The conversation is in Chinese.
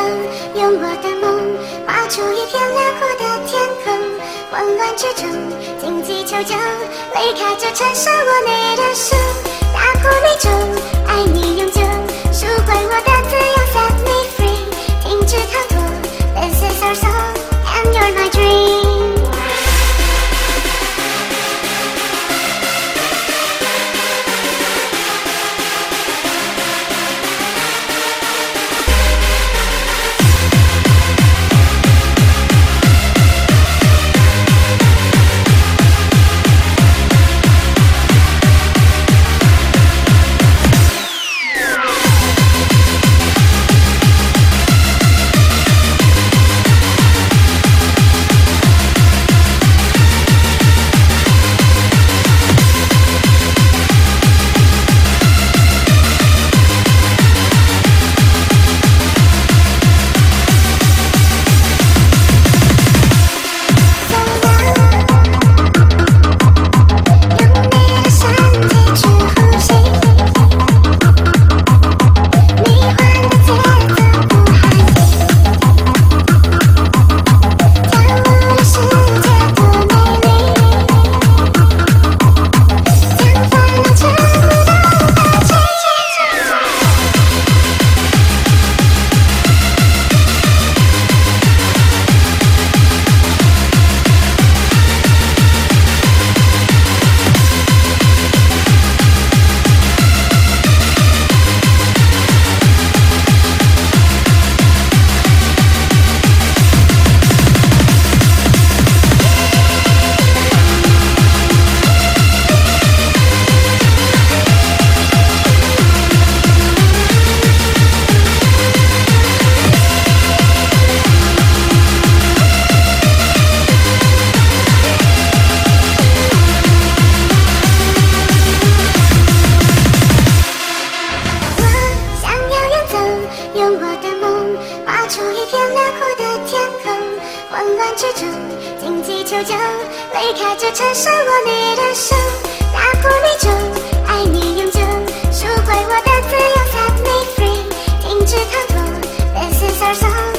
用我的梦画出一片辽阔的天空。混乱之中，荆棘求救，离开这城市，握你的手，打破迷宫，爱你永久，赎回我的自由 ，set me free， 停止逃脱 ，This is our song and you're my dream。用我的梦画出一片辽阔的天空，混乱之中，荆棘求救，离开这城市，握你的手，打破迷宫，爱你永久，赎回我的自由 ，set me free， 停止逃脱 ，This is our song。